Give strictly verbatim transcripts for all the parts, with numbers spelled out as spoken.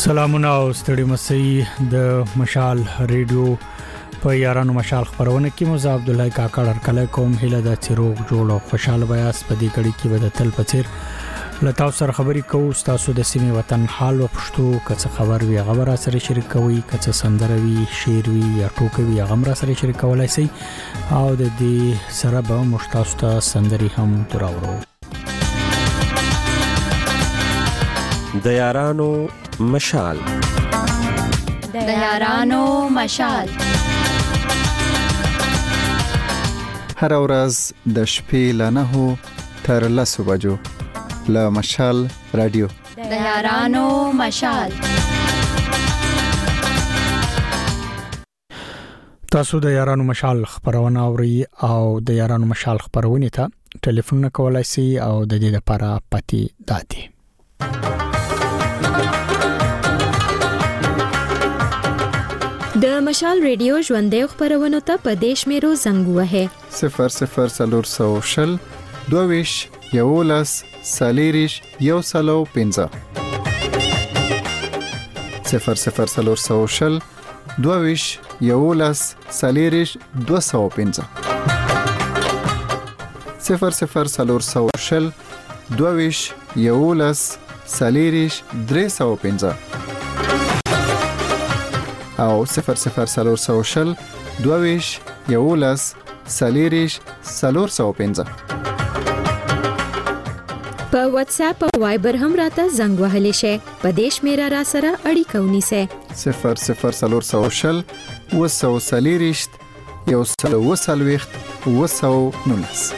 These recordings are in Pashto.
سلامونه او ستړي مسي د مشال ریډیو په یارانو مشال خبرونه کې مو عبد الله کاکړ هرکله کوم هله د چیروغ جوړ او خوشاله بیاس په دې کړي کې به تل پچیر لتاو سره خبري کوو تاسو د سیمه وطن حال او پښتو کڅ خبر وی خبره سره شریک کوي کڅ سندروي شعر وی یا ټوکوي غمره سره شریک کولای شي او د دې سره به مشتاق سندري هم تراورو د یارانو مشال د یارانو مشال هر ورځ د شپې ل نهو تر لسو بجو له مشال رادیو د یارانو مشال. تاسو د یارانو مشال خبرونه اوري او د یارانو مشال خبرونه ته ټلیفون کولای شئ او د دې لپاره پاتې دادي. د مشال ریډیو ژوندې خبرونه ته په دیش میرو زنګ وه صفر صفر سلور سو شل دویش یولس سالیریش یو سلو پنځه صفر صفر سلور سو شل دویش یولس سالیریش دو سو پنځه صفر صفر سلور سو شل دویش یولس سالیریش درې سو پنځه او صفر صفر سلور سو شل دویش یولس سالیریش سلور سو پنځه په واتس اپ او وایبر هم راته زنګ وهلی شي په دیش میرا را سره اړیکه ونیسه صفر صفر سلور سو شل وسو سالیریش یو سلو وسلويخت وسو نونس.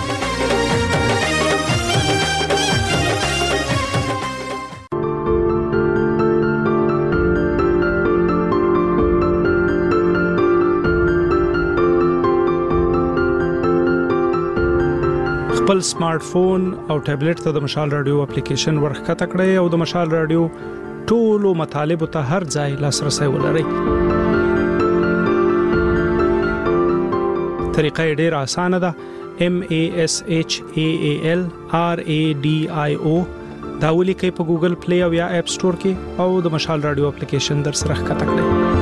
خپل سمارټ فون او ټابلیټ ته د مشال رادیو اپلیکیشن ورخته کړئ او د مشال رادیو ټولو مطالب ته هر ځای لاسرسي ولرئ. طریقه ډېره اسانه ده. M A S H A A L R A D I O دا ولیکئ په ګوګل پلی او یا اپ سٹور کې او د مشال رادیو اپلیکیشن در سره ښکته کړئ.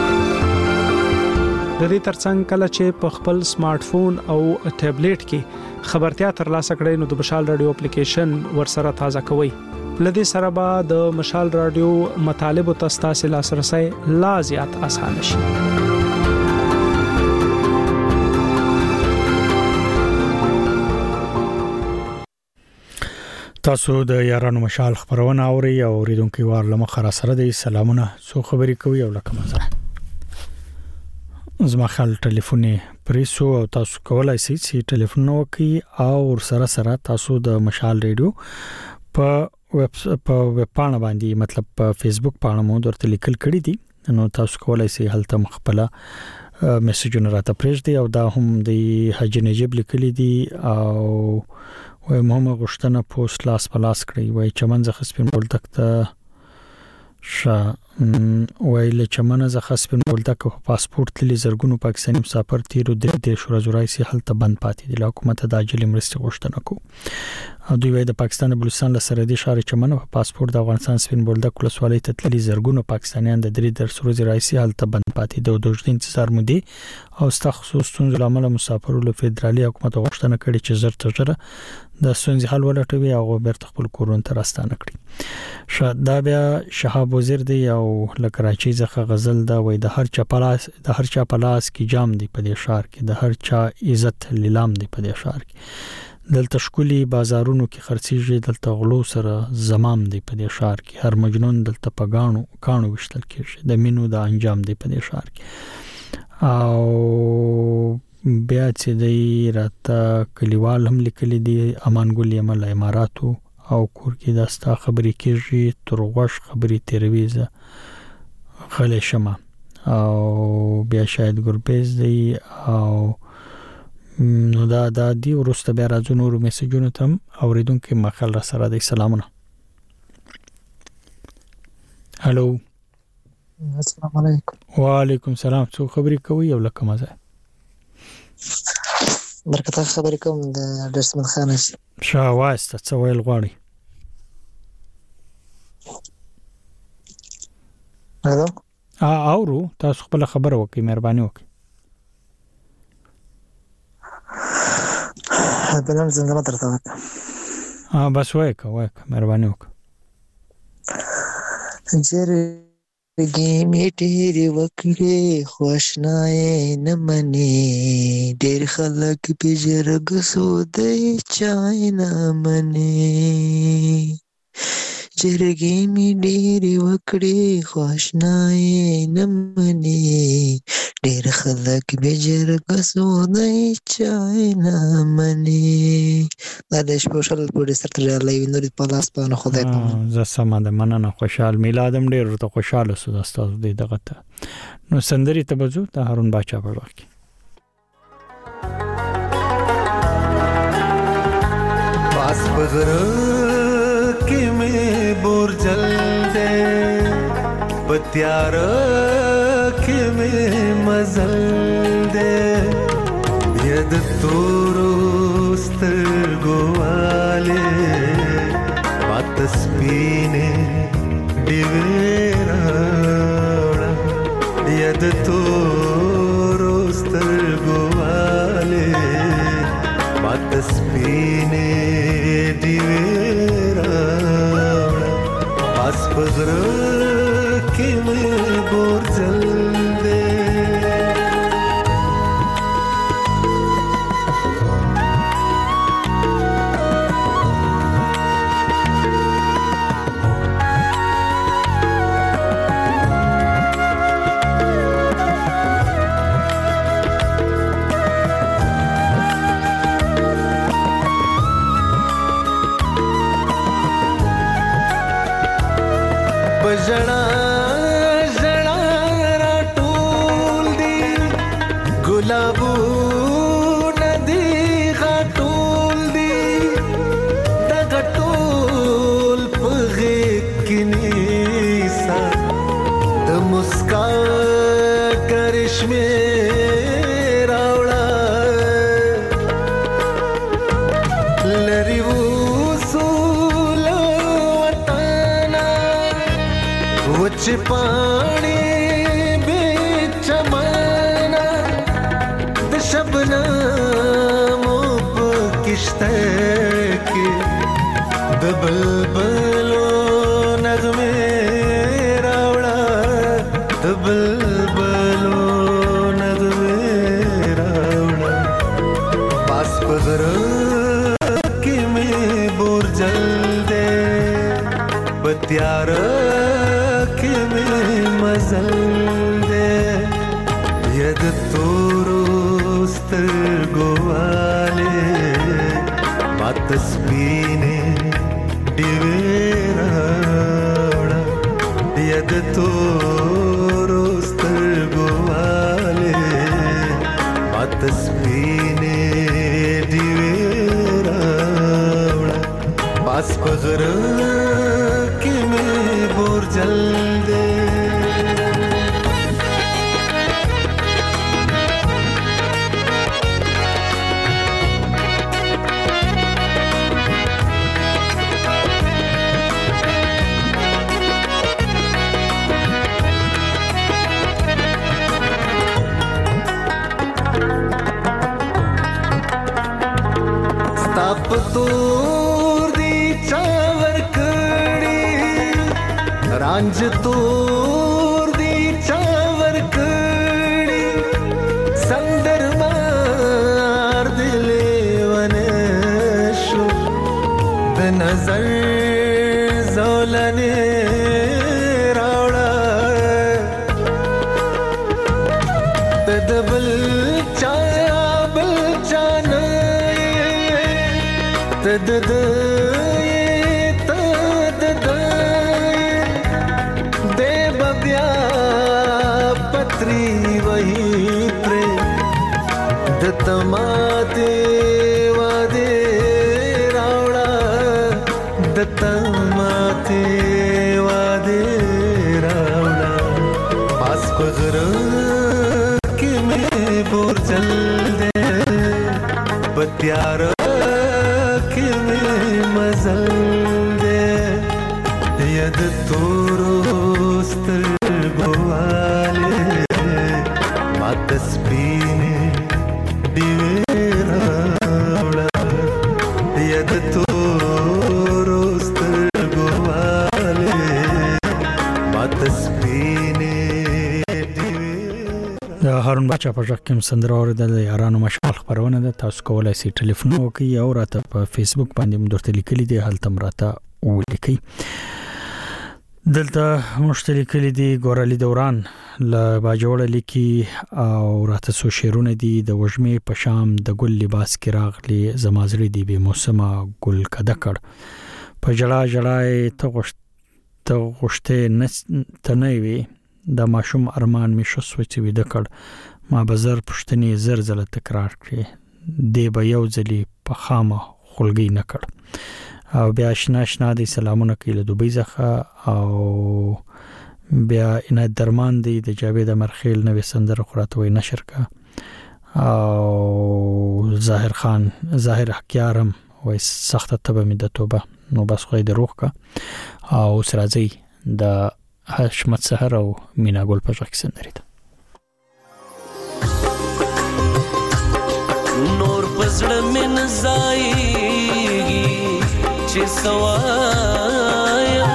د دې ترڅنګ کله چې په خپل سمارټ فون او ټابلیټ کې خبرتیا ترلاسه کړئ نو د مشال رادیو اپلیکیشن ورسره تازه کوئ. لدې سره به د مشال رادیو مطالب او تاسو لاسرسي لا زیات آسان شي. تاسو د یارانو مشال خبرونه اوري او ریډونکو وار لمخه را سره د سلامونه سو خبري کوي او لکه مزه زما خل ټلیفون پریسو او تاسو کولای شئ چې ټلیفون وکړئ او سره سره تاسو د مشال ریډیو په ویب په ویب پاڼه باندې مطلب په فیسبوک پاڼه مو درته لیکل کړی دي نو تاسو کولای شئ هلته مخبله میسجونه راته پرېږدئ او دا هم د حج نجیب لیکلي دي او وای مهمه غشتنه پوسټ لاس پلاس کړی وای چمنځ خسپین بولتک ته شا ویل چمنه ز خسپین بولتک په پاسپورت للی زرګونو پاکستاني مسافر تیرو د دې شورا زورایسي حالت بند پاتې دي. حکومت د عاجل مرستې غوښتنه کو او دوی وای د پاکستان بلوچستان له سرحدي شهر چمنه په پاسپورت د افغانستان سپین بولتک ولسوالۍ ته تللي زرګونو پاکستانیان د درې در سورا زورایسي حالت بند پاتې دي. د دوج انتظار مودي او استخصص ستونزې لامل مسافر له فدرالي حکومت غوښتنه کړې چې زر تر زر د ستونزې حل ولټوي او بیرته خپل کورونه ته راستانه کړي. شاده بیا شهاب وزیر دی او له کراچۍ څخه غزل دا وای د هر چا پلاس د هر چا پلاس کې جام دی په دې شهر کې د هر چا عزت لیلام دی په دې شهر کې دلته شکولي بازارونو کې خرڅيږي دلته غلو سره زمام دی په دې شهر کې هر مجنون دلته پګانو کانو وشتل کېږي د مينو د انجام دی په دې شهر کې او بیا چې دی راته کلیوال هم لیکلي دي امان ګل یمل اماراتو او کور کې داستا خبرې کېږي ترغوش خبرې تیرويزه خله شمه او بیا شاید ګوربیز دی او نو دا د دې ورسته بیا راځو نور میسجونه تم اوریدونکو مخال را سره د سلامونه. هالو السلام علیکم. وعلیکم السلام. څو خبرې کوي او لکه مزه برکته خبرې کوم د درسمن خان شاه واسطه څه ویل غواړي هلو ا اورو تاسو خپل خبر وکړئ مهرباني وکړئ بلم زنده درته وکړه ها بس وایکه وایکه مهرباني وکړئ جرګې مې ډېرې وکړې خو اشنایې نه منې ډېر خلک په جرګه سودی چای نه منې جرګې مې ډېرې وکړې خو اشنایې نه منې ډېر خلک په جرګه سودی چای نه منې دا د شپو شل پورې سره تړلی وي نور په لاس باندې خدای پامان زه سمه ده مننه خوشحال میلادم ډېر ورته خوشحاله سو دا ستاسو دې دغه ته نو سندرې ته به ځو د هارون باچا په وخت کې पास बगर के में बोरजल दे बत्यार के में मजल दे यद तोरोस्तर गोवाले बातस पीने डिवेरा यद तोरोस्तर गोवाले बातस पीने डिवेरा पास बगर के में बोरजल दे बजड़ा जड़ा राटूल दी गुलाबू नदी घाटूल दी दगटूल पगे किनीसा द मुस्का करिश्मे रावड़ा लरिवू वच पानी बिच माना द शबनम किश्ते के द बलबलो नगमे रावड़ा द बलबलो नगमे रावड़ा पास बगर के में बोरजल दे बत्यार मजल दे यद तोरोस्तर गोवाले बातस पीने डिवेरा यद तोरोस्तर गोवाले बातस पीने डिवेरा पास बगर के में बोरजल दे ताप तोर दी चावर कड़ी रांझ तोर दी चावर कड़ी संदर मार दिले वनेशु द नजर जोलने रावड़ा तदबल चाया बल चाना तद तद दे बब्या पत्री वही प्रे दत्तमाते वादे रावड़ा दत्तमाते वादे रावड़ा पास बगर के में बोरजल दे बत्यार मजल दे यद तोरोस्तर هارون بچا په ځکه کوم سندره اوریدل یارانو مشال خبرونه ده تاسو کولای شئ ټلیفون وکړئ او راته په فیسبوک باندې مدرته لیکلي دي هلته مراته ولیکئ دلته مشترک کلی دي ګورالي دوران ل باجوړ لیکي او راته سو شیرونه دي د وژمې په شام د ګل لباس کې راغلي زمازري دي به موسمه ګل کدکړ په جړه جړای ته غشت ته غشته نه تنوي د ماشوم ارمان می شو سوچ وی د کړ ما بازار پښتني زر زله تکرار کړي دی به یو ځلی په خامه خلګي نه کړ او بیا آشنا آشنا دي سلامونه کوي له دوبۍ څخه او بیا ان درمان دی د جاوید مرخیل نوې سندره خراته وي نشر کا او ظاهر خان ظاهر حکیارم وای سخت تبه می د توبه نو بس خو دې روح کا او سرازي د حشمت سحر او مینا ګل په ځکه سندري ده نور پزړه من زایږي چې سوایا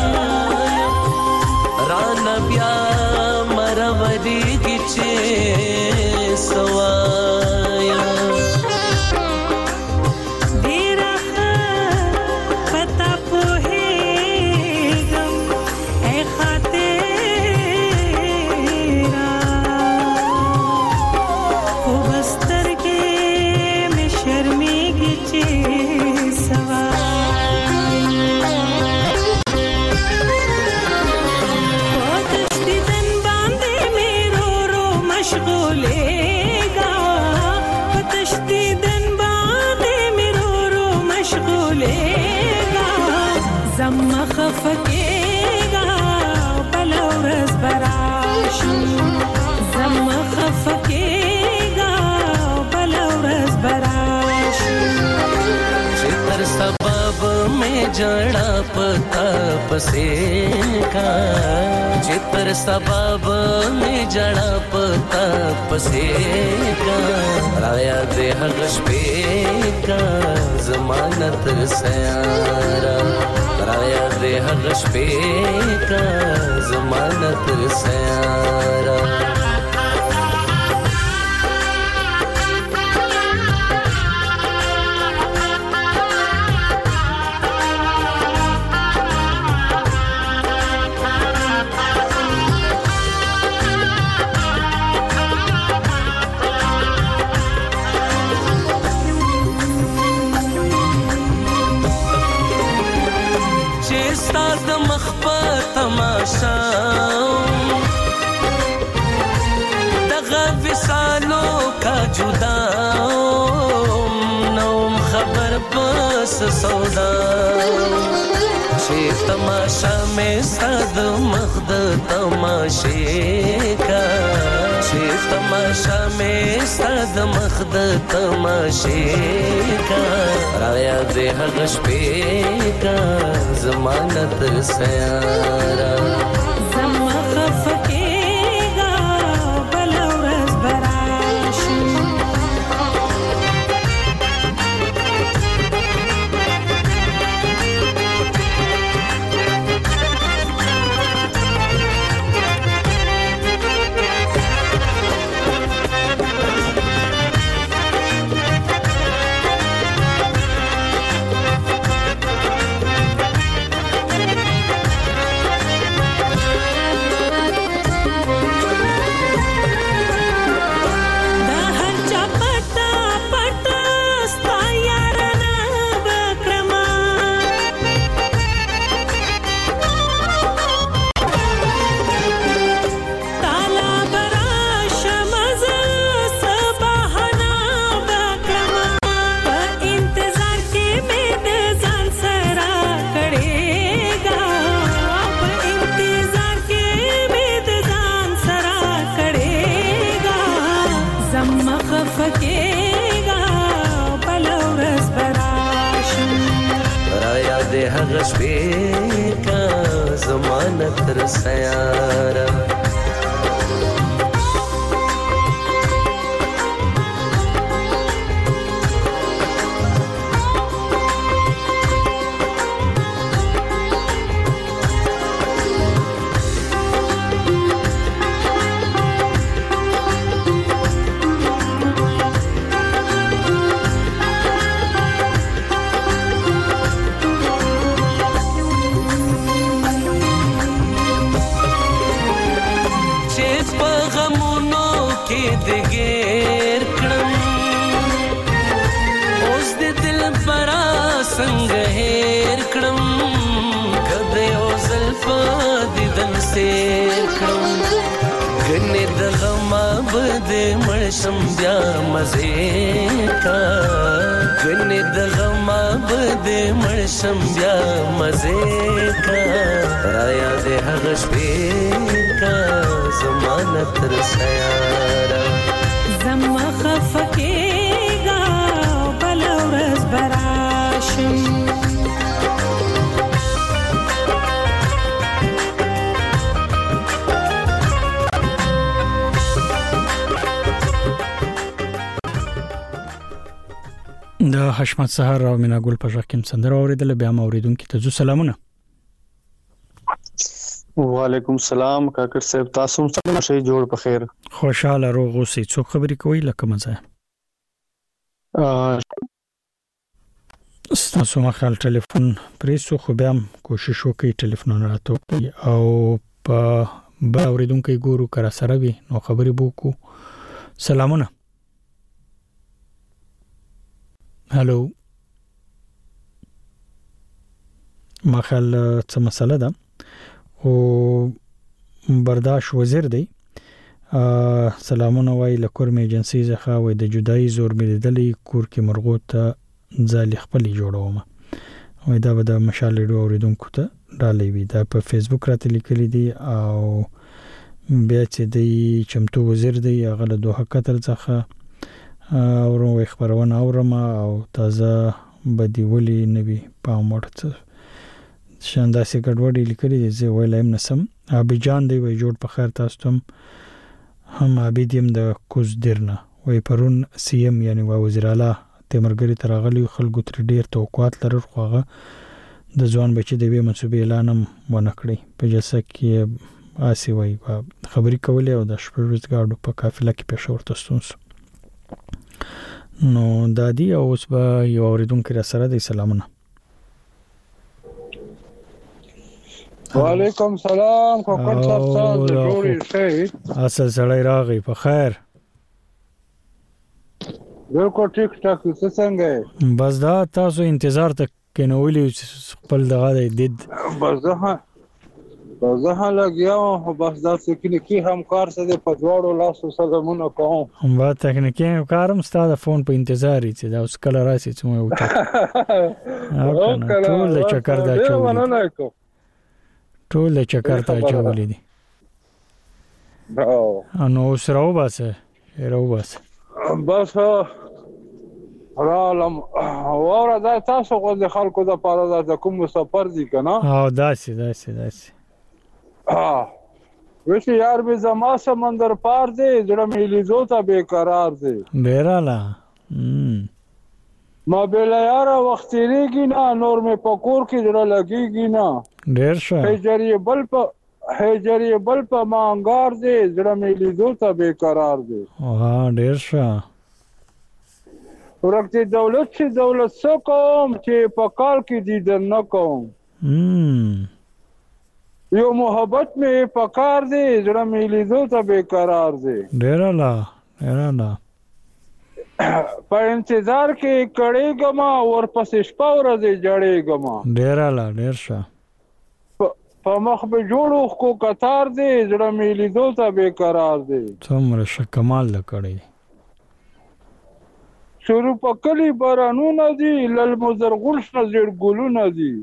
ران بیا مرودي کی چې سوایا जड़ा पता पसे का जितर सबब में जड़ा पता पसे का राया दे हगश पे का जमानत सयारा राया दे हगश पे का जमानत सयारा दगा विसालों का जुदा नौम खबर बस सौदा शे तमाशा में सद मखद तमाशे का शे तमाशा में सद मखद तमाशे का राया दे हगश पे का जमानत सयारा सयारा کې دګیر کړم اوس د دل برا څنګه هېر کړم کده یو ځل په دیدن سیر کړم ګنې د غمه به دې مړ شم بیا مزې کا ګنې د غمه به دې مړ شم بیا مزې کا رايادې هغه شپې کا زمانه تر سیاره زما خفه کېږه بله ورځ به راشم د حشمت سحر او مینا ګل په ژغ کې سندره اوریدل بیا ما اوریدونکو ته سلامونه وعلیکم السلام کاکر صاحب تاسو څنګه شئ جوړ په خیر خوشاله روغ اوسئ څو خبرې کوي لکه مزه تاسو ما خپل ټلیفون پریسو خو بیا کوشش وکړئ ټلیفون راته او په با اوریدونکو ګورو کرا سره وي نو خبرې بوکو سلامونه هالو ما خل څه مسله ده او برداشت وزیر دی سلامونه وای لکورم ایجنسی ځخه وای د جدای زور ملیدلې کور کې مرغو ته ځالې خپلې جوړوم وای دا به د مشال ریډیو اوریدونکو ته ډالې وي دا په فیسبوک راته لیکلي دي او بیا چې دی چمتو وزیر دی هغه له دوه قطر څخه او نو خبرونه اورم او تازه بدی ولی نبی پامړ شانداسي ګډوډي لیکلي دي زه ویلایم نسم ابي جان دی وای جوړ په خیر تاسو ته هم ابي دیم د کوز درنه وای پرون سی ام یعنی وزیر اعلی تیمرګری ترغلی خلکو تر ډیر توقعات لرل خوغه د ځوان بچی د وی منسوبې اعلان ونکړي په جلسه کې آسی وای خبري کولې او د شپږ ګاډو په قافله کې پېښور ته ستونس نو دادی او اوس به یو اوریدونکو را سره د سلامونه وعلیکم سلام کوکر صاحب تاسو جوړی شئ اصل سړی راغی په خیر بالکل ټیک ټاک څنګه بس دا تاسو انتظار ته کینولې خپل دغه دید بس ده زه لګیاو خو بس دا تکنیکی همکار سره په دواړو لاسو سلامونه کوم هم با تکنیکی کارم ستاسو فون په انتظار چې دا اوس کله راشي چې مو وته ټول چکر دا چولې ټول چکر دا چولې دي نو اوس راو باسه راو باسه بس رالم اورا دا تاسو غو د خلکو د پاره د کوم سفر دي کنه او داسي داسي داسي اه وشي یار به زما سمندر پار دی جړه مې لیدو ته بیقرار دی ډیراله ما بل یار وخت ریږي نه نور مې پکور کې جړه لګيږي نه ډیر شه هجری بل په هجری بل په مانګار دی جړه مې لیدو ته بیقرار دی ها ډیر شه ورکه دولت چې دولت څو کوم چې په کال کې دي نه کوم یو محبت مې پکار دی زړه مې لیدو ته بیقرار دی ډیراله ډیراله په انتظار کې کړي ګما ورپسې شپه ورځې جړې ګما ډیراله ډیر شه په مخ به جوړو کو قطار دی زړه مې لیدو ته بیقرار دی څومره ش کمال لکړي شروع په کلی بارانونه دي لل مزرغل شنه ګلونه دي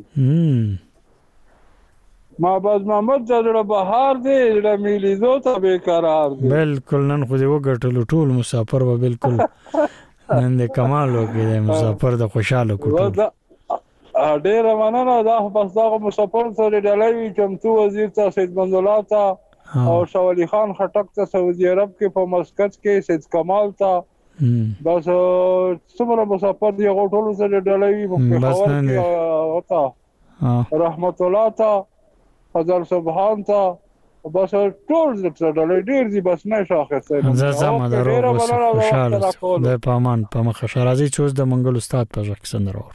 ما باز محمد زړه بهار دی زړه ملي زو ته بیقرار دی بالکل نن خو دې وګټلو ټول مسافر و بالکل نن دې کمال وکړي مسافر د خوشاله کوټو ډېر مننه دا بس دا مسافر سره ډلوي چمتو وزیر ته سید منزلا ته او شاولی خان خټک ته سعودي عرب کې په مسقط کې سید کمال ته بس څومره مسافر دی غوټول سره ډلوي په خبر کې وتا رحمت الله ته حضرت سبحان ته بس ټول څه ډلې ډېر دي بس نه شاخصه زه زما درو خوشاله د پامان په مخه شرازي چوز د منګل استاد په ځکه سندرور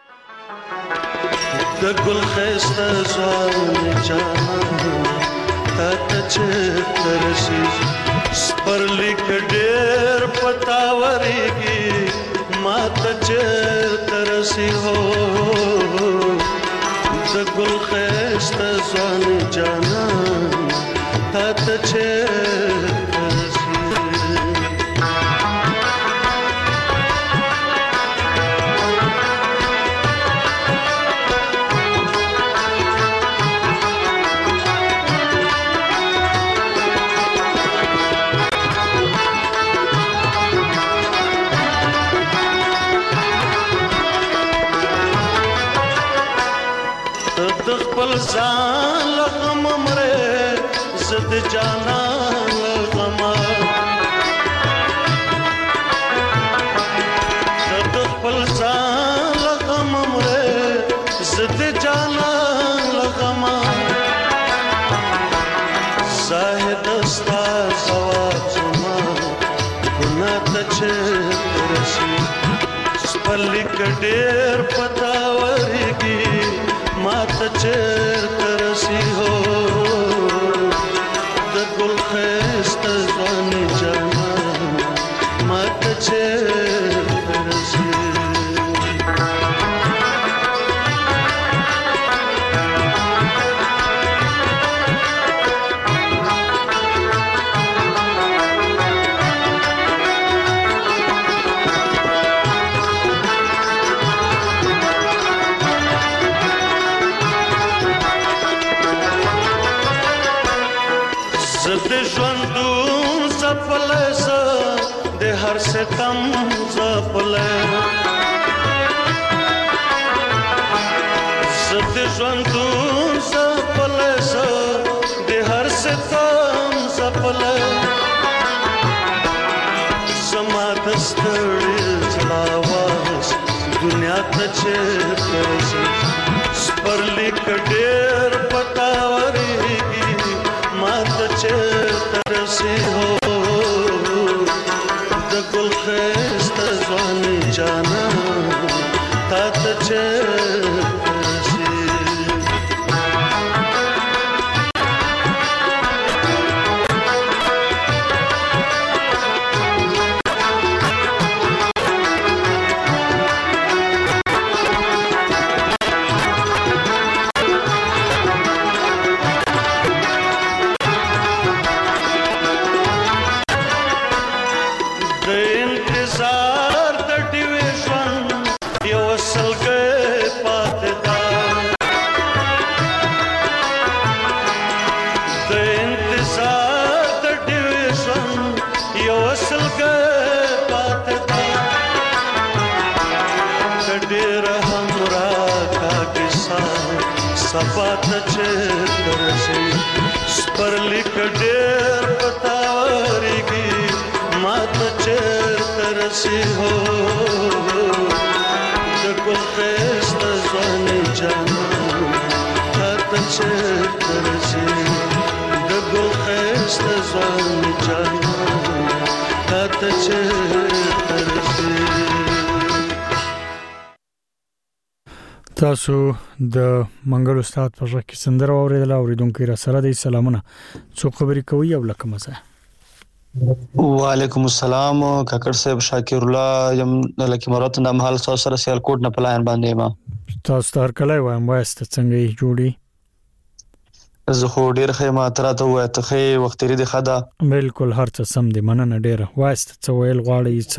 د ګل خسته ځوان جان تا ته چېرته رسي سپرلیک ډېر پتاورېږي ما ته چېرته رسي هو د ګل ښایسته ځوان جانان تا ته چېرته رسي خپل ځان لغم مره زد جانان لغم د خپل ځان لغم مره زد جانان لغم زاهد استا زواب زما ګنا ته چېرته رسي سپرلیک ډېر پتاورېږي ما ته چېرته رسي هو د ګل ښایسته ځوانې جانان ما ته چېرته رسي د ژوندون زپلی زه د هر ستم زپلی زه د ژوندون زپلی زه د هر ستم زپلی زما د ستړي زړه اواز دنیا ته چېرته رسي سپرلیک ډېر پتاورېږي ما ته چېرته رسي هو د ګل ښایسته ځوانې جانان تا ته چېرته رسي سبا ته چېرته رسي سپرلیک ډېر پتاورېږي ما ته چېرته رسي هو د ګل ښایسته ځوانې جانان تا ته چېرته رسي د ګل ښایسته ځوانې جانان تا ته چېرته رسي تاسو د منګل استاد په ځکه کې سندره اوریدل اوریدونکو را سره د سلامونه څو خبرې کوي او لکه مزه وعلیکم السلام کاکړ صاحب شاکر الله یم لکه مرات نام حال سره سره سیال کوټ نه پلاین باندې ما تاسو تر کله وایم واسط څنګه یې جوړي زه خو ډیر خیمه تراته وای ته خې وخت لري د خدا بالکل هر څه سم دي مننه ډیر واسط څه ویل غواړي څه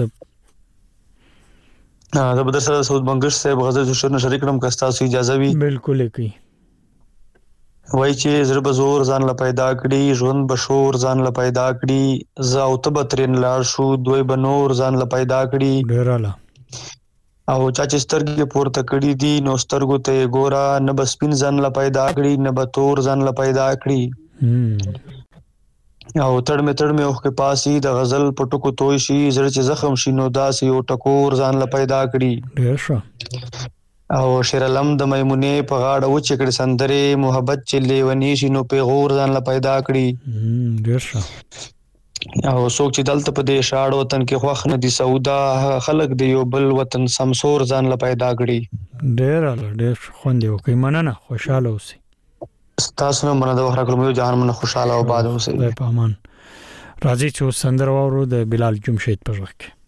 دا به سره سعود بنگش صاحب غزل شنو شریک نم کستا سو اجازه وی بالکل کی وای چې زړه بزور ځان لا پیدا کړي ژوند بشور ځان لا پیدا کړي ز او تبترین لار شو دوی بنور ځان لا پیدا کړي ډیراله او چا چې سترګې پورته کړي دي نو سترګو ته ګورا نه بسپین ځان لا پیدا کړي نه بتور ځان لا پیدا کړي او تړ می تړ می اوخ کې پاسي د غزل پټکو توي شي زړه چې زخم شي نو داسي او ټکور ځان لا پیدا کړي ډیر ښه او شیر علم د میمونه په غاړه و چې کړي سندره محبت چې لیونی شي نو پیغور ځان لا پیدا کړي ډیر ښه او څوک چې دلته په دې شاړ وطن کې خوښ نه دي سودا خلق دی یو بل وطن سمسور ځان لا پیدا کړي ډیر ډیر خوندې وکي مننه خوشاله اوسئ تاسو نه مننه د وخت راکړم یو جهان من خوشاله او آباد اوسئ. په امان. راځي چې سندره واورو د بلال جمشید په غږ کې.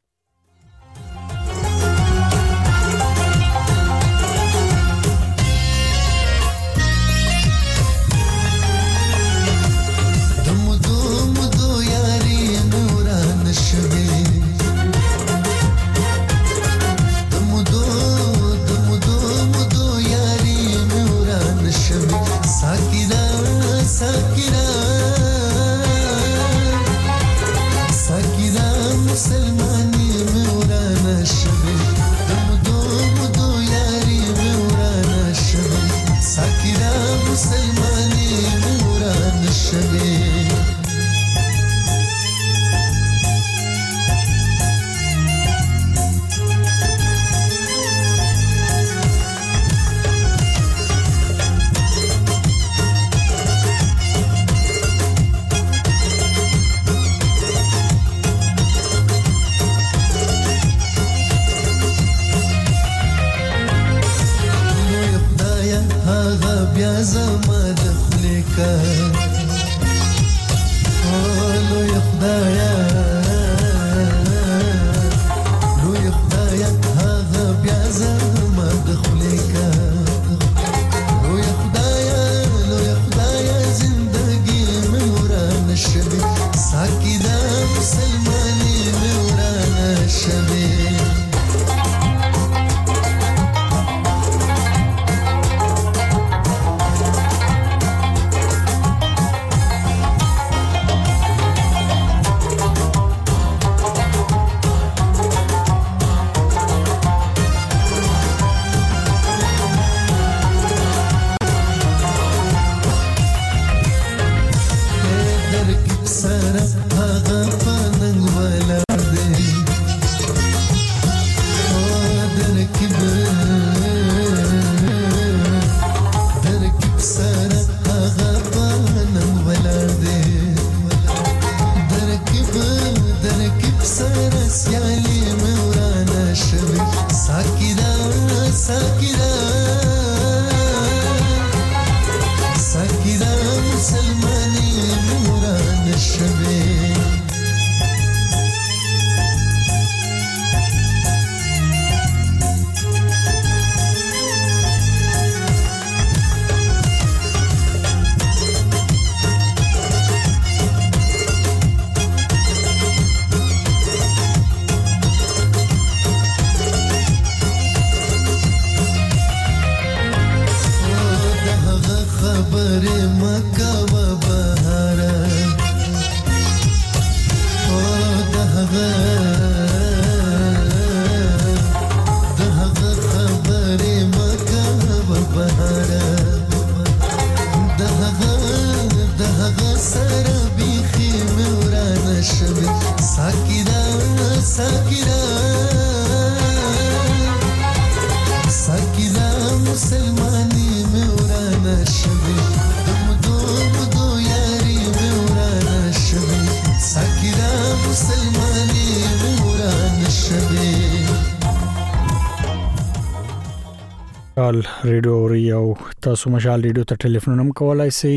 ریډیو اوري او تاسو مشال ریډیو ته ټلیفون هم کولای شئ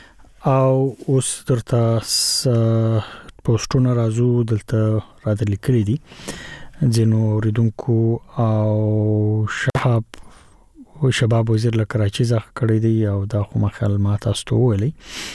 او اوس درته پوسټونه راځو دلته راته لیکلي دي جنو ریدونکو او شهاب او شباب وزیر له کراچي ځخ کړی دی او دا خو مخال ما تاسو ته ویلي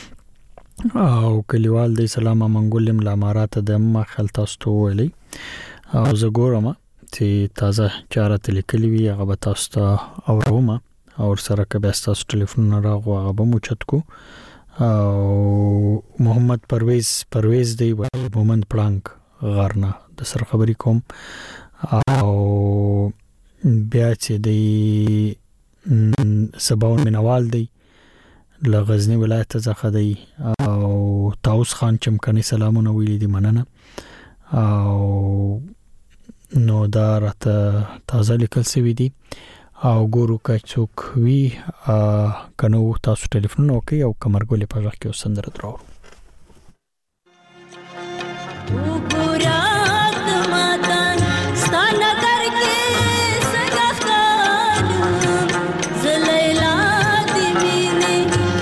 او کلیوال دی سلام منګولم لامارات د مخال تاسو ته ویلي او زه ګورم چې تازه چاره لیکلي وي هغه به تاسو ته اورومه او سره کبه تاسو ټلیفون راغو هغه به مو چت کو او محمد پرویز پرویز دی مومند پلانک غارنا د سر خبرې کوم او بیا چې دی سباون منوال دی لغزنی ولایت څخه دی او تاوس خان چمکنی سلامونه ویلي دي مننه او نو دا راته تازه لیکل سوي دي او ګورو که څوک وي کنو تاسو ټلیفون وکړئ او کمرګولې په غږ کې وسندره درو Zalaila di mine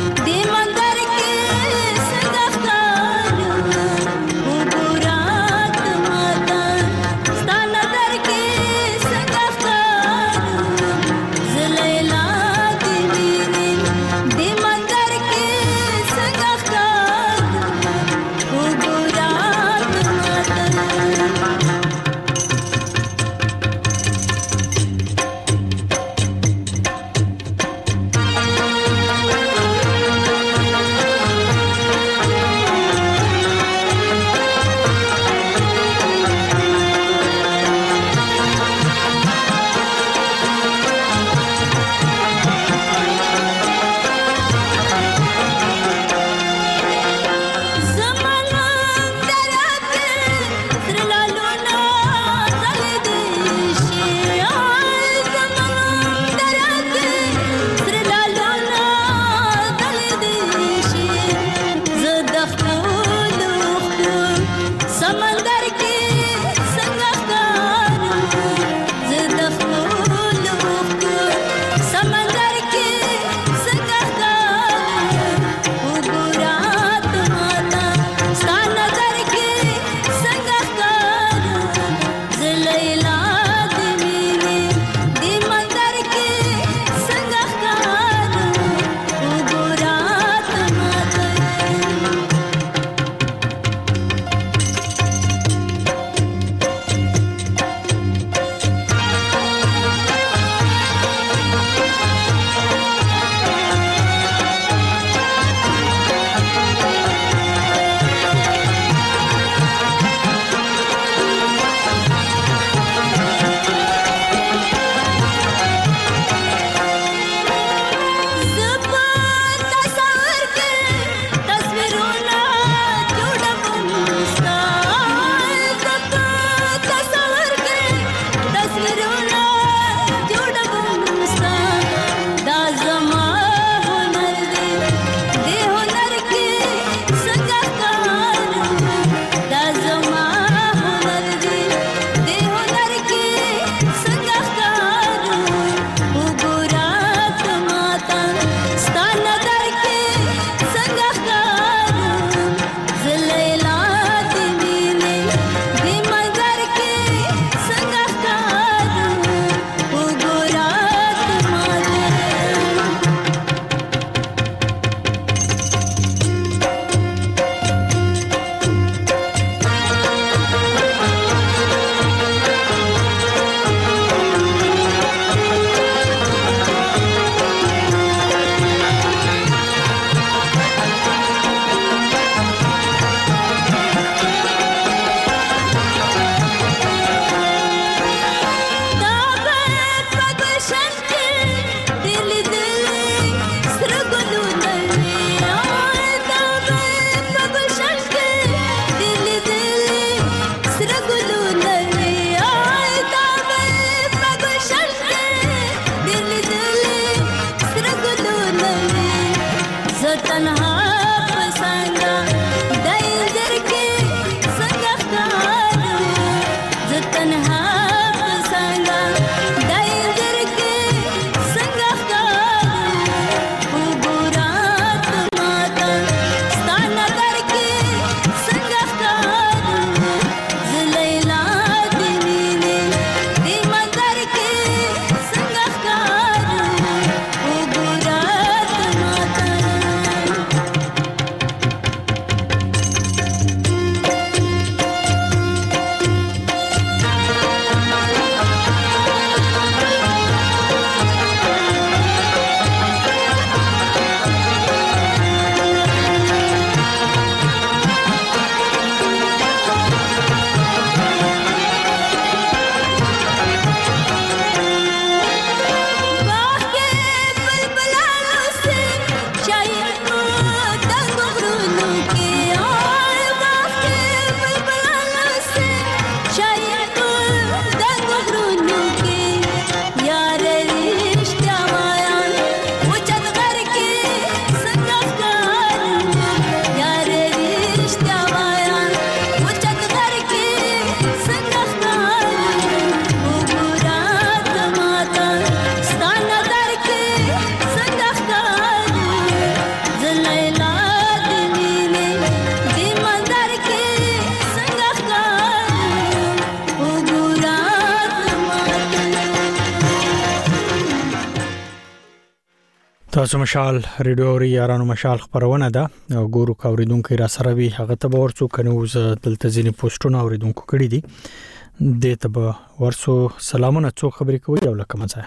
تاسو مشال ریډیو ری یارانو مشال خبرونه ده او ګورو کاوریدونکو را سره وی هغه ته ورڅو کنو ز دلته ځینې پوسټونه اوریدونکو کړی دي د ته به ورڅو سلامونه څو خبرې کوي او لکه مزه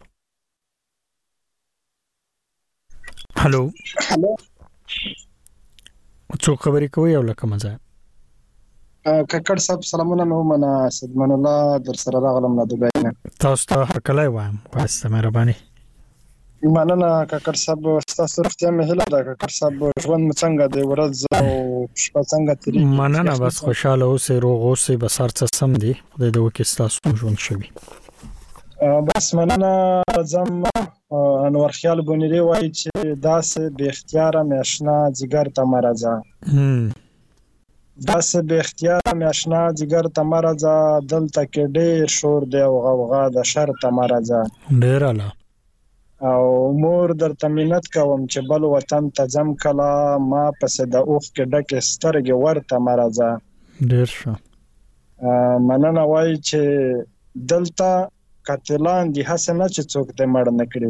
هالو هالو څو خبرې کوي او لکه مزه ککړ صاحب سلامونه نو منا سدمن الله در سره راغلم نه دوی نه تاسو ته هر کله وایم واسه مهرباني مننه ککړ صاحب تاسو رښتیا مې هله دا ککړ صاحب ژوند څنګه دی ورځ او شپه څنګه تیری مننه بس خوشاله اوسې روغ اوسې بس هر څه سم دي خدای دې وکړي تاسو ژوند شوي بس مننه زم انور خیال بونری وایي چې داسې به اختیار مې آشنا جګر ته مرزه داسې به اختیار مې آشنا جګر ته مرزه دلته کې ډېر شور دی او غوغا د شر ته مرزه ډېر اعلی او مور درته منت کوم چې بل وطن ته ځم کلا ما پسې د اوخ کې ډکې سترګې ورته مرزه ډېر ښه مننه وایي چې دلته قاتلان دي هسه نه چې څوک دې مړ نه کړي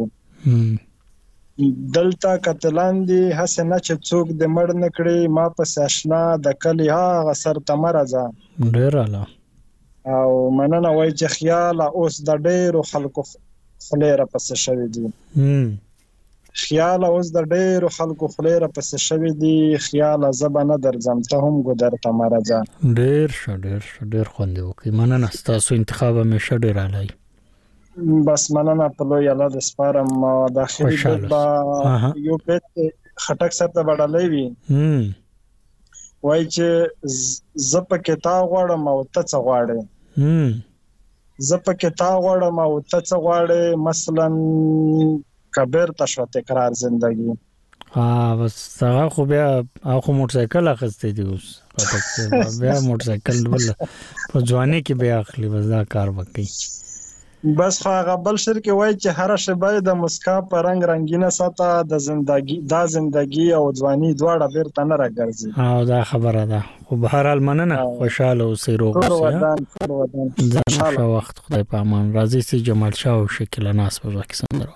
دلته قاتلان دي هسه نه چې څوک دې مړ نه کړي ما پسې آشنا د کلی هغه سر ته مرزه ډېر اعلی او مننه وایي چې خیال اوس د ډېرو خلکو خلیره پس شوی دی خیال اوس د ډېرو خلکو خلیره پس شوی دی خیال زبا نه درځم ته هم ګدر ته مرزه ډېر ښه ډېر ښه ډېر خوند وکي مننه تاسو انتخاب مې شه ډېر علي بس مننه په لوی الله د سپارم د اخري په یو پټ خټک صاحب ته وړلې وی وای چې ز په کتاب غواړم او ته څه غواړې زه په کتاب غواړم او ته څه غواړې مثلا کبیر ته شو تکرار زندگی ها بس هغه خو بیا هغه موټر سایکل اخستې دی اوس بیا موټر سایکل ول په ځواني کې بیا اخلي بس دا کار وکړي بس هغه بل شر کې وای چې هر شی د مسکا په رنگ رنگینه ساته د زندگی دا زندگی او ځواني دواړه بیرته نه راګرځي ها دا خبره ده خو به هر حال مننه خوشاله اوسې روغ اوسې ښه وخت خدای په امان راځي سي جمال شاه او شکل ناس په وخت سندره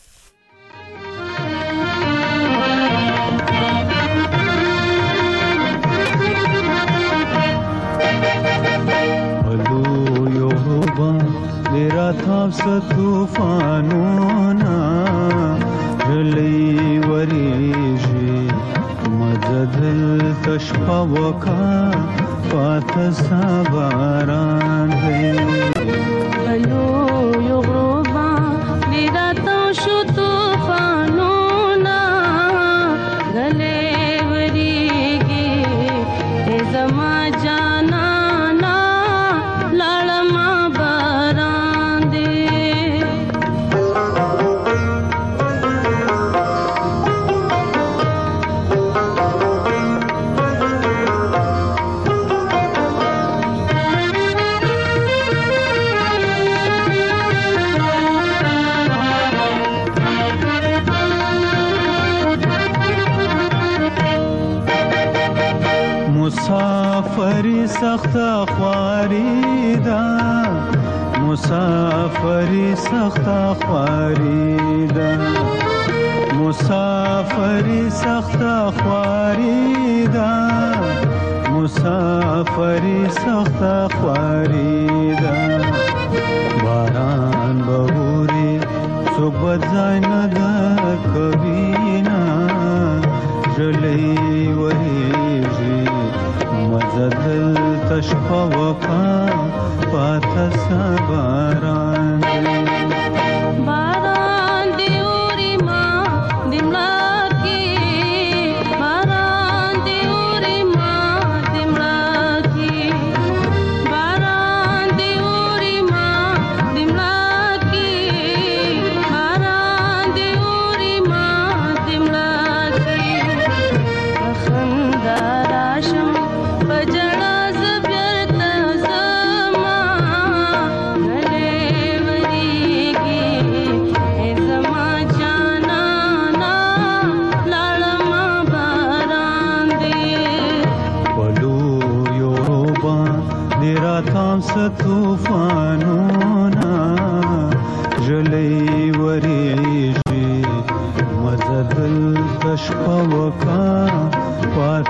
मेरा था तूफानोना रली वरीजी मजदल तशफा वका पात साबारान है हेलो योगरोबा मेरा था तूफानोना गले वरीगी ए जमा जाना मुसाफरी सख्त ख्वारीदा मुसाफरी सख्त ख्वारीदा मुसाफरी सख्त ख्वारीदा मुसाफरी सख्त ख्वारीदा बारान बहुरी सुबह जान द कबीना जली वही मजदल तशफा वका पात साबारान बारान दियोरी माँ दिमला की बारान दियोरी माँ दिमला की बारान दियोरी माँ दिमला की बारान दियोरी माँ दिमला की खंदार आशम बजड़ा ज़ब्यर्त ज़मा गले वरीगी ए ज़मा जाना ना लालमा बारान दे पलू योरोबा देरा थाम स तूफानोना जले वरीजी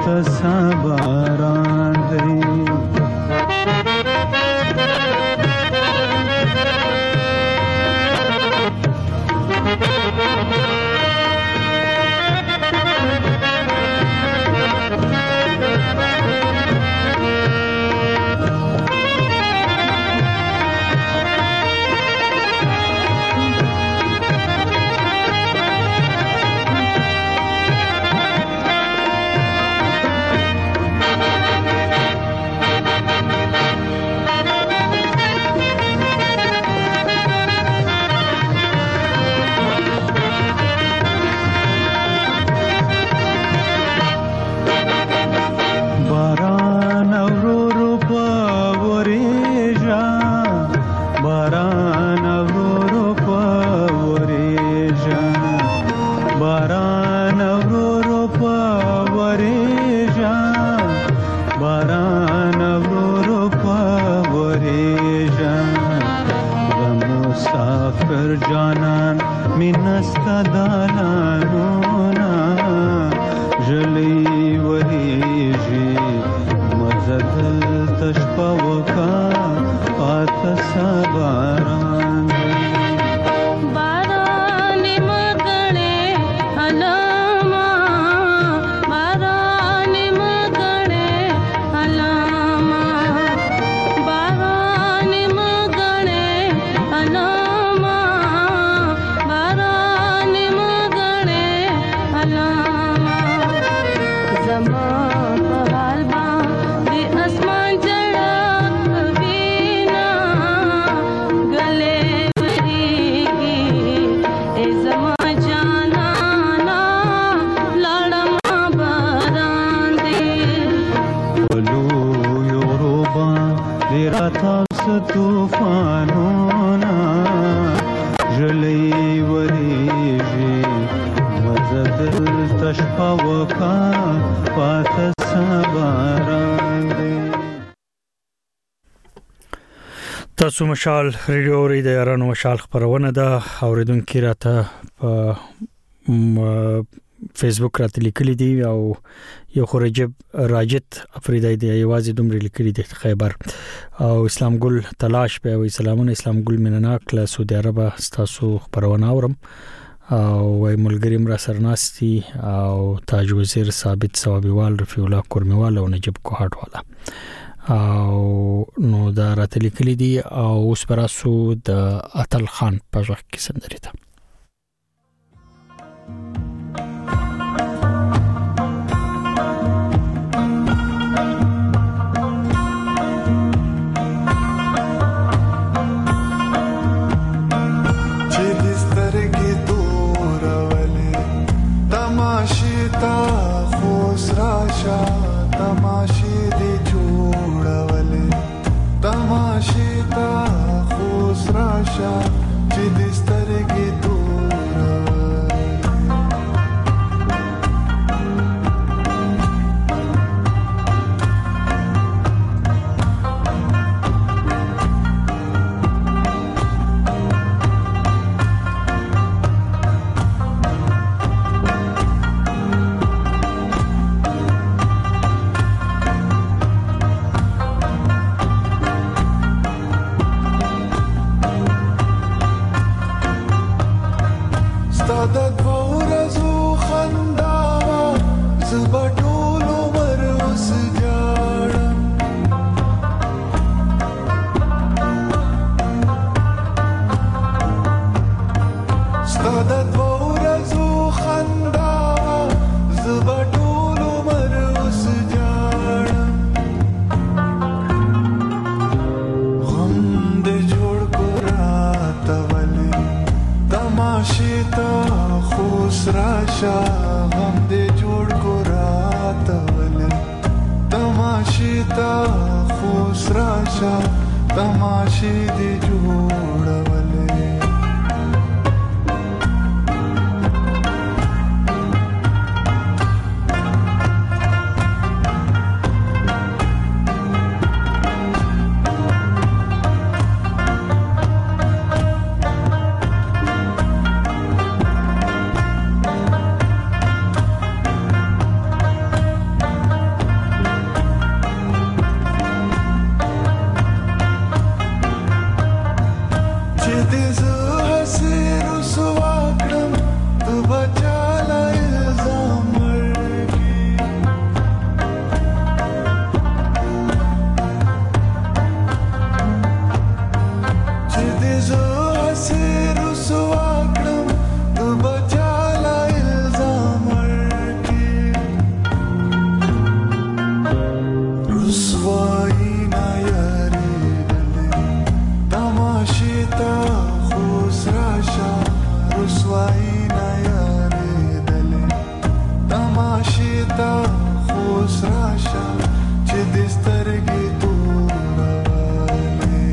پاته سباران دی تاسو مشال ریډیو ری د یارانو مشال خبرونه ده اوریدونکو راته په فیسبوک راته لیکلي دي او یو خورجب راجت افریدی دی یوازې دومره لیکلي دي خیبر او اسلام ګل تلاش په وی سلامونه اسلام ګل منناک له سعودي عرب تاسو خبرونه اورم او وای ملګری مر سرناستي او تاج وزیر ثابت ثوابیوال رفیع الله کورمیوال او نجیب کوهاټ والا او نو دا راته لیکلي دي او اوس پراسو د اتل خان په ځخ کې سندري ده رسوایی نیاریدلی تماشی تا خوش راشا رسوایی نیاریدلی تماشی تا خوش راشا چې د سترګې توروالی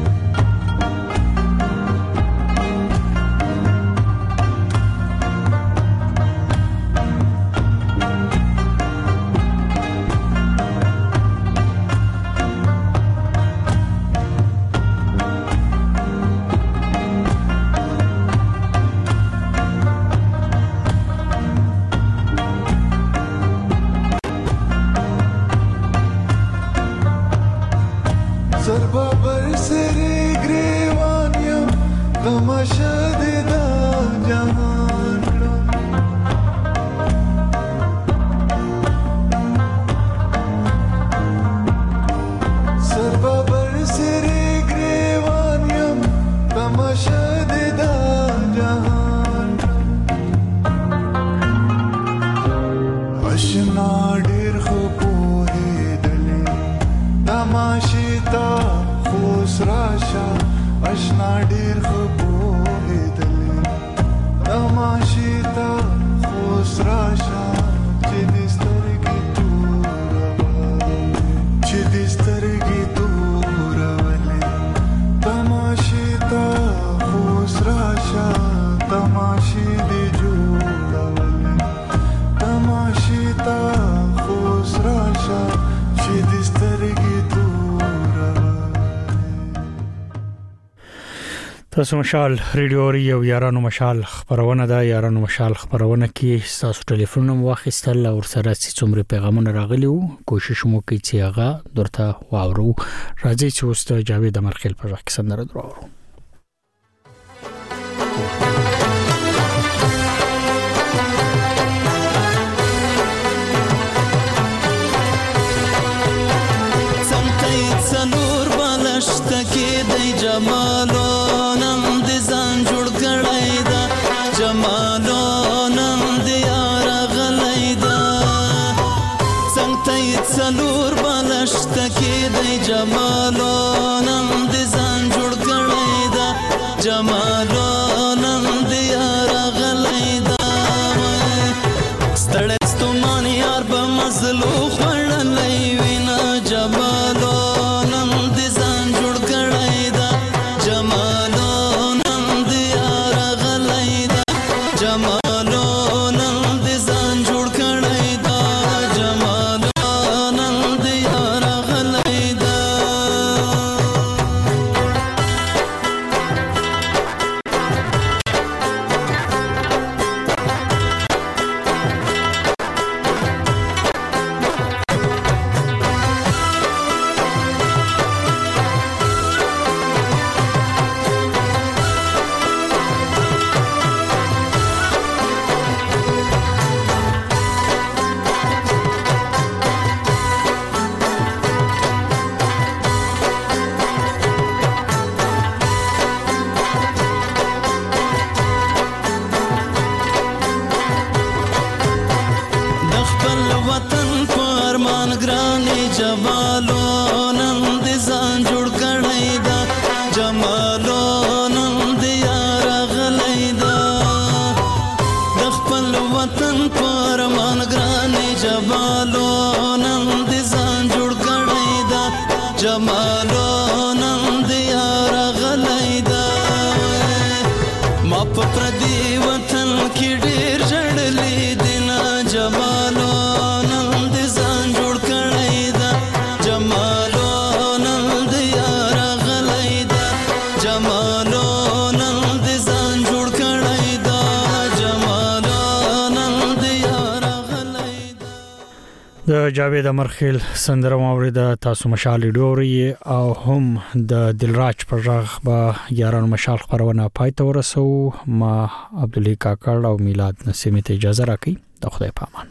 تاسو مشال ریډیو ری او یارانو مشال خبرونه ده یارانو مشال خبرونه کې تاسو ټلیفون نو واخیستل او سره چې څومره پیغامونه راغلي وو کوشش مو کوي چې هغه درته واورو راځي چې اوس ته جاوید امرخیل پر وخت سندره درو سنور بالشت کې د جمالو نم د ځان جوړ کړای دا جمالو نم د یار غلای دا څنګه سنور بالشت کې د جمالو نم د ځان جوړ کړای دا جمالو نم د یار غلای دا ستړی ستومان یار به مزلو خړلای وینا جمالو د جاوید امرخیل سندره مورید تاسو مشال ډوري او هم د دلراج پرغ با یارانو مشال خبرونه پاتې ورسو ما عبدالله کاکړ او میلاد نسیمه ته اجازه راکړي د خدای په امان.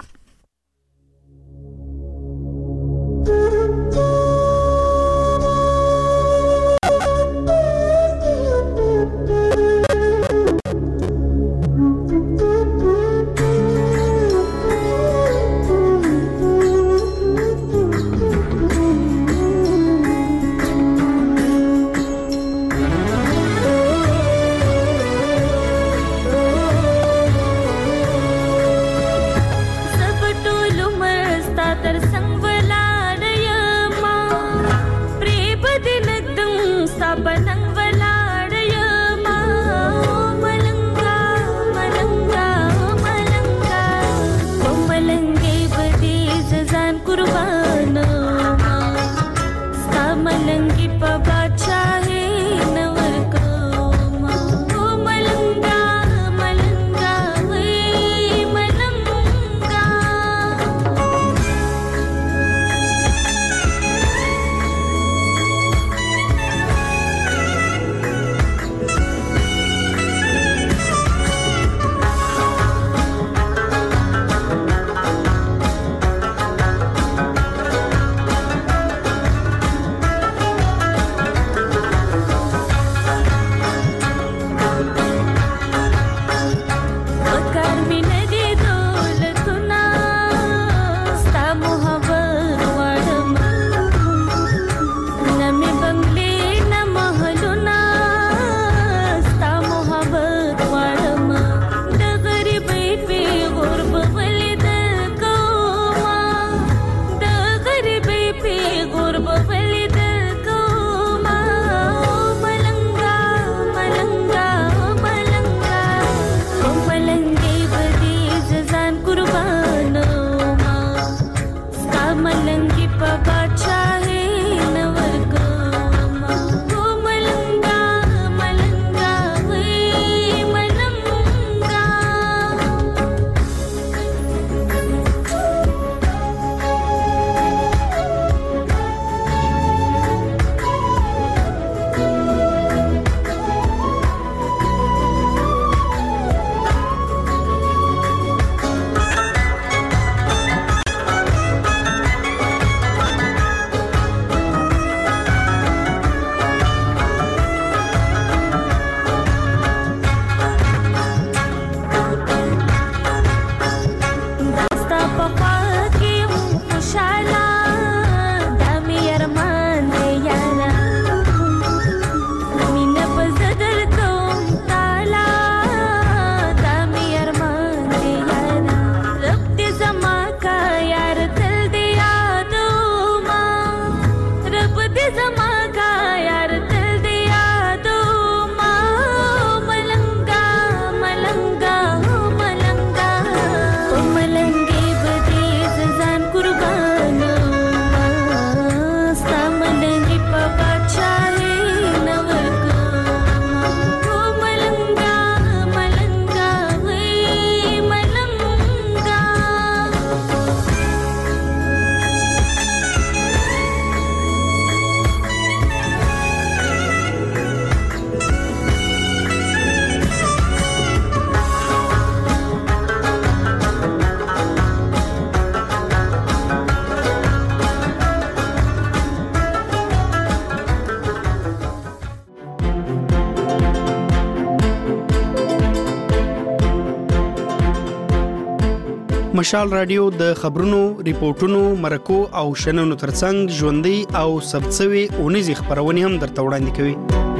مشال رادیو د خبرونو، ریپورتونو، مرکو او شننو ترڅنګ ژوندۍ او ثبتسوي اونیزې خبرونه هم درته وړاندې کوي.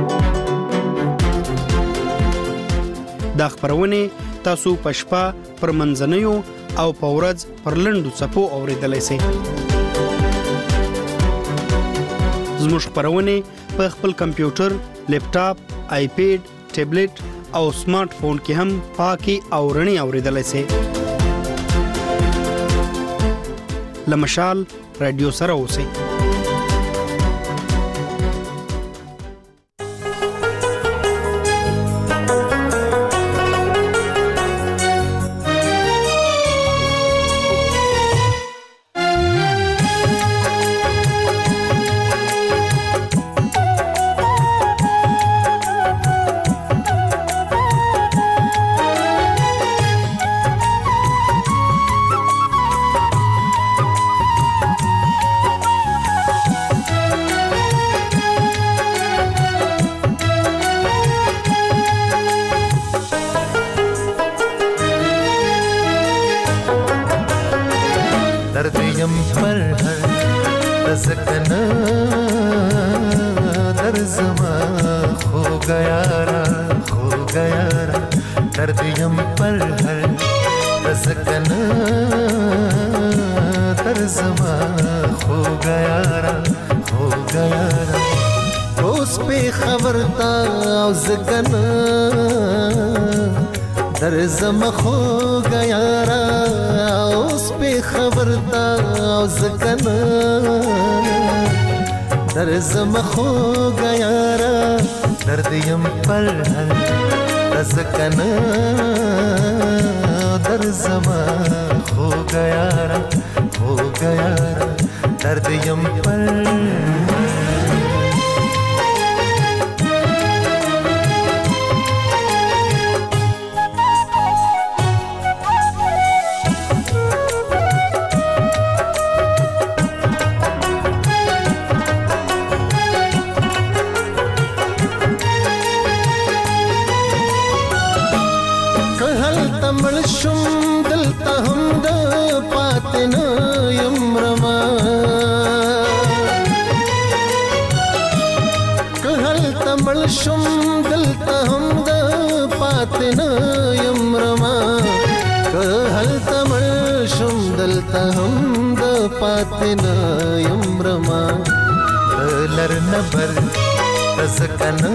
دا خبرونه تاسو په شپه پر منځنیو او په ورځ پر لنډو څپو اوریدلای شئ. زموږ خبرونه په خپل کمپیوټر، لیپټاپ، آیپیډ، ټابلیټ او سمارټ فون کې هم پاکي او رڼي اوریدلای شئ. لمشال رادیو سره اوسئ. زما خو غیارا اوس په خبرتا او زکنا در زما خو غیارا درد یم پر هل زکنا در زما خو غیارا خو غیارا درد یم پر پاتنا یمرما لرنبر تزکنا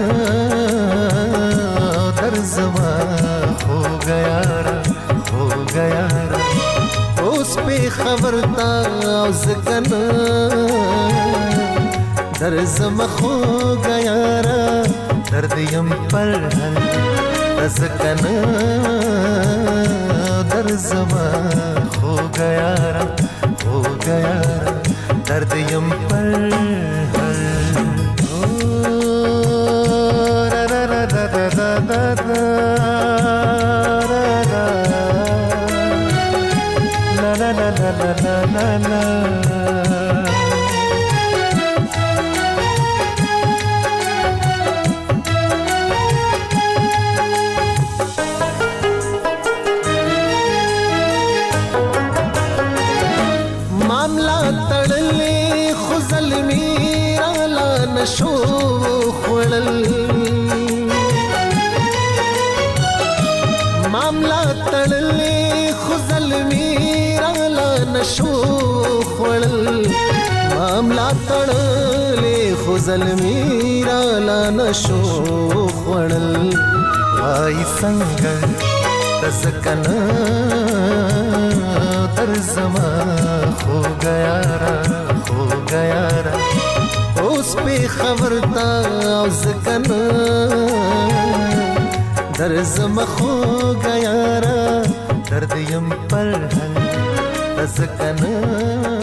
در زما ہو گیا را ہو گیا را اس پہ خبرتا زکنا در زما ہو گیا را درد یم پر ہل تزکنا در زما ہو گیا را ہو گیا درد یم پر را را را را را را را لا لا لا لا لا لا لا شو خړل معاملہ تړلې خو ظلمي رالا نشو خړل معاملہ تړلې خو ظلمي رالا نشو خړل وای څنګه تسکنا در زما خو گیا را خو گیا را اس پہ خبرتا زکنا در زما خو گیا را درد یم پر ہل زکنا